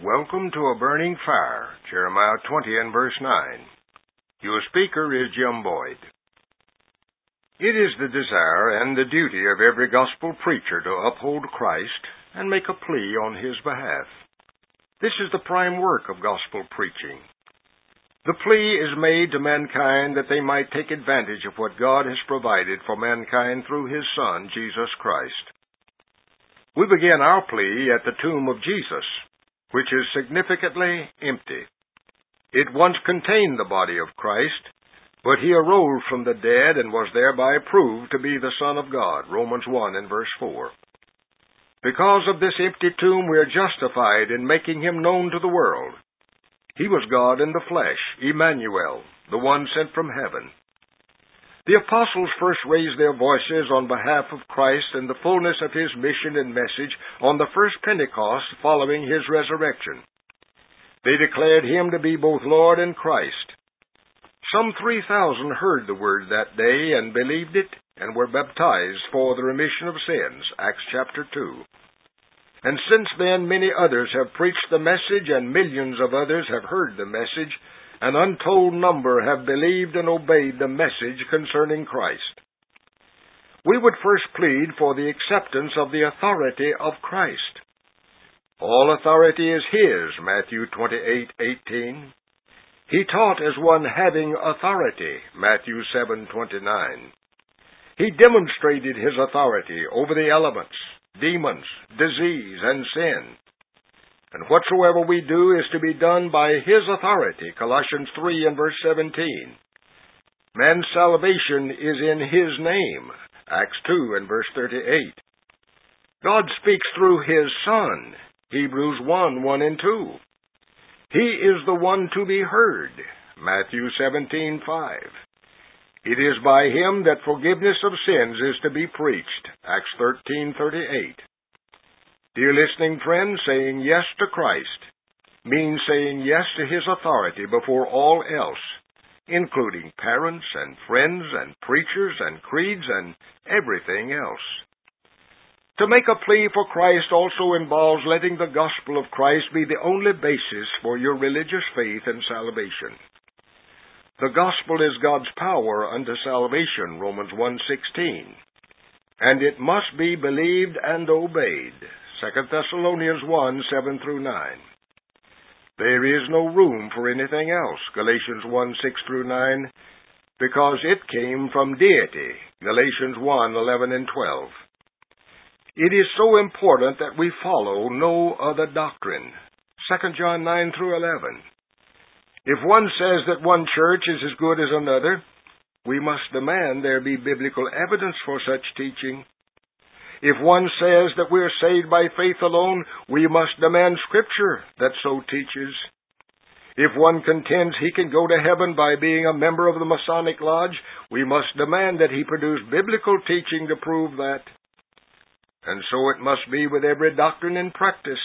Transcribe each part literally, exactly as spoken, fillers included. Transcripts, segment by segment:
welcome to A Burning Fire, Jeremiah twenty and verse nine. Your speaker is Jim Boyd. It is the desire and the duty of every gospel preacher to uphold Christ and make a plea on His behalf. This is the prime work of gospel preaching. The plea is made to mankind that they might take advantage of what God has provided for mankind through His Son, Jesus Christ. We begin our plea at the tomb of Jesus, which is significantly empty. It once contained the body of Christ, but He arose from the dead and was thereby proved to be the Son of God, Romans one and verse four. Because of this empty tomb, we are justified in making Him known to the world. He was God in the flesh, Emmanuel, the one sent from heaven. The apostles first raised their voices on behalf of Christ and the fullness of His mission and message on the first Pentecost following His resurrection. They declared Him to be both Lord and Christ. Some three thousand heard the word that day and believed it and were baptized for the remission of sins, Acts chapter two. And since then many others have preached the message and millions of others have heard the message. An untold number have believed and obeyed the message concerning Christ. We would first plead for the acceptance of the authority of Christ. All authority is His, Matthew twenty-eight eighteen. He taught as one having authority, Matthew seven twenty-nine. He demonstrated His authority over the elements, demons, disease, and sin. And whatsoever we do is to be done by His authority, Colossians three and verse seventeen. Man's salvation is in His name, Acts two and verse thirty-eight. God speaks through His Son, Hebrews one, one and two. He is the one to be heard, Matthew seventeen, five. It is by Him that forgiveness of sins is to be preached, Acts thirteen, thirty-eight. Dear listening friends, saying yes to Christ means saying yes to His authority before all else, including parents and friends and preachers and creeds and everything else. To make a plea for Christ also involves letting the gospel of Christ be the only basis for your religious faith and salvation. The gospel is God's power unto salvation, Romans one sixteen, and it must be believed and obeyed, Second Thessalonians one, seven through nine. There is no room for anything else, Galatians one, six through nine, because it came from deity, Galatians one, eleven and twelve. It is so important that we follow no other doctrine, Second John nine through eleven. If one says that one church is as good as another, we must demand there be biblical evidence for such teaching. If one says that we are saved by faith alone, we must demand Scripture that so teaches. If one contends he can go to heaven by being a member of the Masonic Lodge, we must demand that he produce biblical teaching to prove that. And so it must be with every doctrine and practice.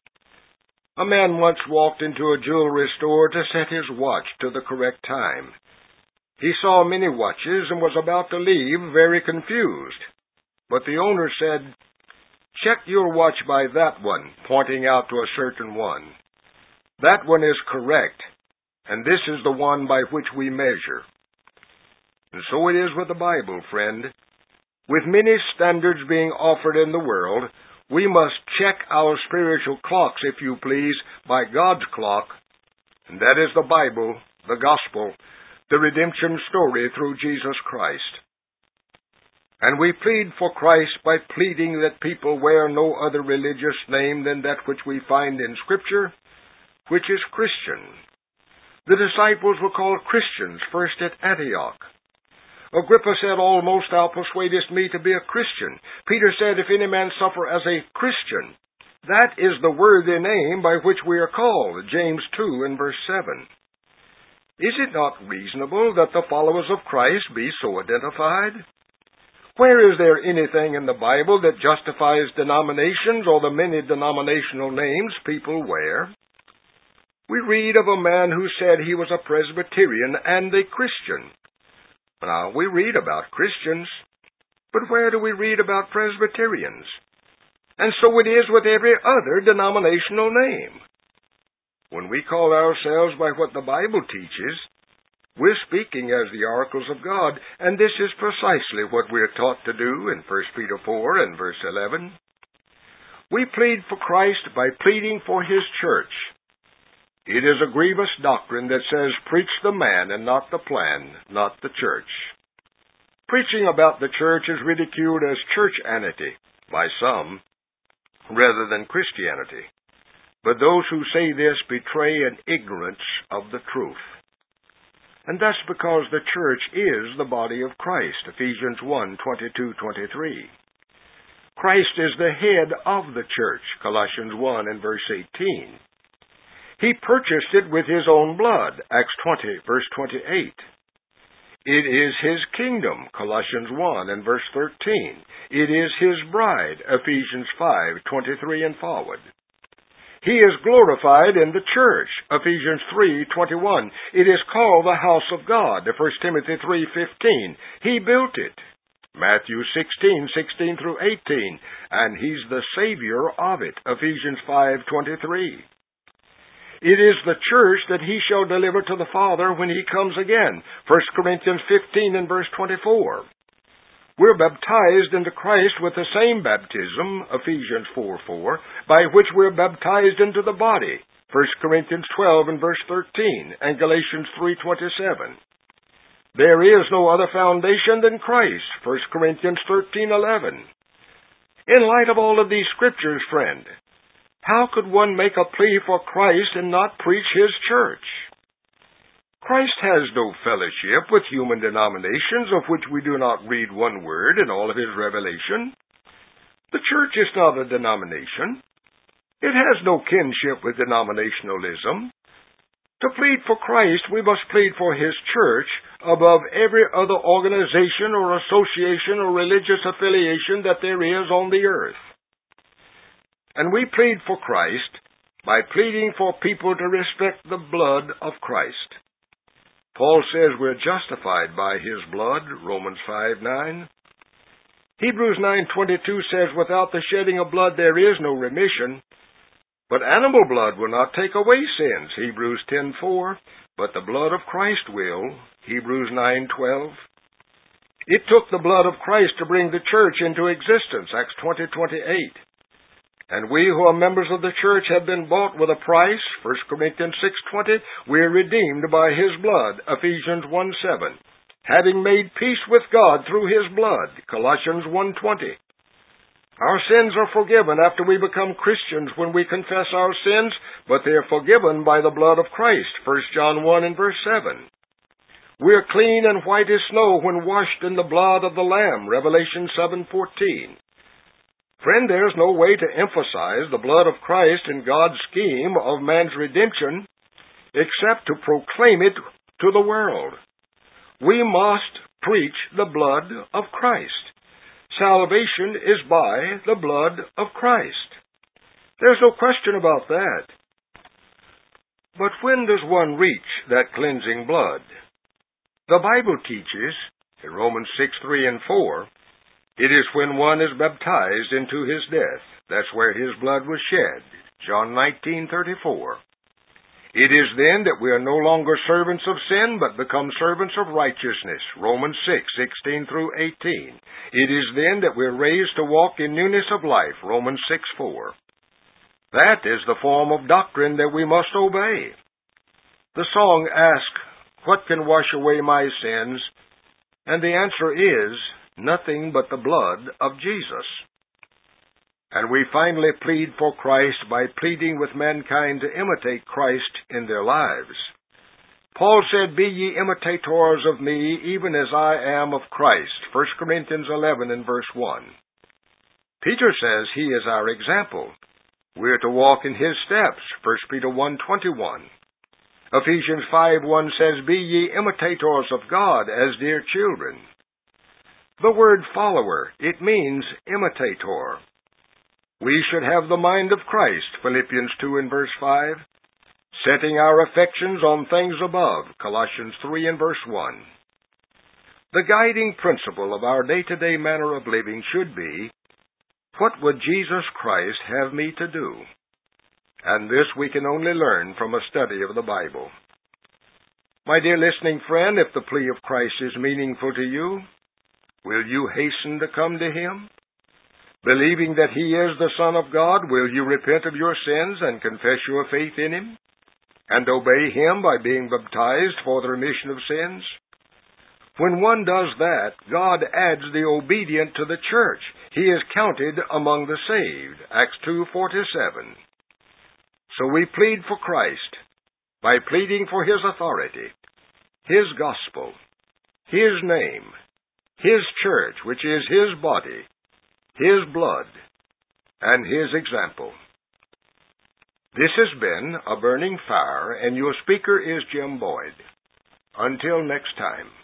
A man once walked into a jewelry store to set his watch to the correct time. He saw many watches and was about to leave, very confused. But the owner said, "Check your watch by that one," pointing out to a certain one. "That one is correct, and this is the one by which we measure." And so it is with the Bible, friend. With many standards being offered in the world, we must check our spiritual clocks, if you please, by God's clock, and that is the Bible, the gospel, the redemption story through Jesus Christ. And we plead for Christ by pleading that people wear no other religious name than that which we find in Scripture, which is Christian. The disciples were called Christians first at Antioch. Agrippa said, "Almost thou persuadest me to be a Christian." Peter said, "If any man suffer as a Christian, that is the worthy name by which we are called," James two and verse seven. Is it not reasonable that the followers of Christ be so identified? Where is there anything in the Bible that justifies denominations or the many denominational names people wear? We read of a man who said he was a Presbyterian and a Christian. Now, we read about Christians, but where do we read about Presbyterians? And so it is with every other denominational name. When we call ourselves by what the Bible teaches, we're speaking as the oracles of God, and this is precisely what we're taught to do in First Peter four and verse eleven. We plead for Christ by pleading for His church. It is a grievous doctrine that says, preach the man and not the plan, not the church. Preaching about the church is ridiculed as churchanity by some, rather than Christianity. But those who say this betray an ignorance of the truth. And that's because the church is the body of Christ, Ephesians one, twenty-two, twenty-three. Christ is the head of the church, Colossians one and verse eighteen. He purchased it with His own blood, Acts twenty, verse twenty-eight. It is His kingdom, Colossians one and verse thirteen. It is His bride, Ephesians five, twenty-three and forward. He is glorified in the church, Ephesians three, twenty-one. It is called the house of God, First Timothy three, fifteen. He built it, Matthew sixteen, sixteen through eighteen. And He's the Savior of it, Ephesians five, twenty-three. It is the church that He shall deliver to the Father when He comes again, First Corinthians fifteen and verse twenty-four. We're baptized into Christ with the same baptism, Ephesians four, four, by which we're baptized into the body, First Corinthians twelve and verse thirteen, and Galatians three, twenty-seven. There is no other foundation than Christ, First Corinthians thirteen, eleven. In light of all of these scriptures, friend, how could one make a plea for Christ and not preach His church? Christ has no fellowship with human denominations of which we do not read one word in all of His revelation. The church is not a denomination. It has no kinship with denominationalism. To plead for Christ, we must plead for His church above every other organization or association or religious affiliation that there is on the earth. And we plead for Christ by pleading for people to respect the blood of Christ. Paul says we're justified by His blood, Romans five, nine. Hebrews nine, twenty-two says without the shedding of blood there is no remission. But animal blood will not take away sins, Hebrews ten, four. But the blood of Christ will, Hebrews nine, twelve. It took the blood of Christ to bring the church into existence, Acts twenty, twenty-eight. And we who are members of the church have been bought with a price, First Corinthians six, twenty. We are redeemed by His blood, Ephesians one, seven. Having made peace with God through His blood, Colossians one, twenty. Our sins are forgiven after we become Christians when we confess our sins, but they are forgiven by the blood of Christ, First John one and verse seven. We are clean and white as snow when washed in the blood of the Lamb, Revelation seven, fourteen. Friend, there's no way to emphasize the blood of Christ in God's scheme of man's redemption except to proclaim it to the world. We must preach the blood of Christ. Salvation is by the blood of Christ. There's no question about that. But when does one reach that cleansing blood? The Bible teaches, in Romans six, three and four, it is when one is baptized into His death. That's where His blood was shed. John nineteen, thirty-four. It is then that we are no longer servants of sin, but become servants of righteousness. Romans six, sixteen through eighteen. It is then that we are raised to walk in newness of life. Romans six, four. That is the form of doctrine that we must obey. The song asks, what can wash away my sins? And the answer is, nothing but the blood of Jesus. And we finally plead for Christ by pleading with mankind to imitate Christ in their lives. Paul said, be ye imitators of me, even as I am of Christ, First Corinthians eleven and verse one. Peter says he is our example. We are to walk in his steps, First Peter one, twenty-one. Ephesians five, one says, be ye imitators of God as dear children. The word follower, it means imitator. We should have the mind of Christ, Philippians two and verse five, setting our affections on things above, Colossians three and verse one. The guiding principle of our day-to-day manner of living should be, what would Jesus Christ have me to do? and this we can only learn from a study of the Bible. My dear listening friend, if the plea of Christ is meaningful to you, will you hasten to come to Him? Believing that He is the Son of God, will you repent of your sins and confess your faith in Him, and obey Him by being baptized for the remission of sins? When one does that, God adds the obedient to the church. He is counted among the saved. Acts two forty-seven. So we plead for Christ by pleading for His authority, His gospel, His name, His church, which is His body, His blood, and His example. This has been A Burning Fire, and your speaker is Jim Boyd. Until next time.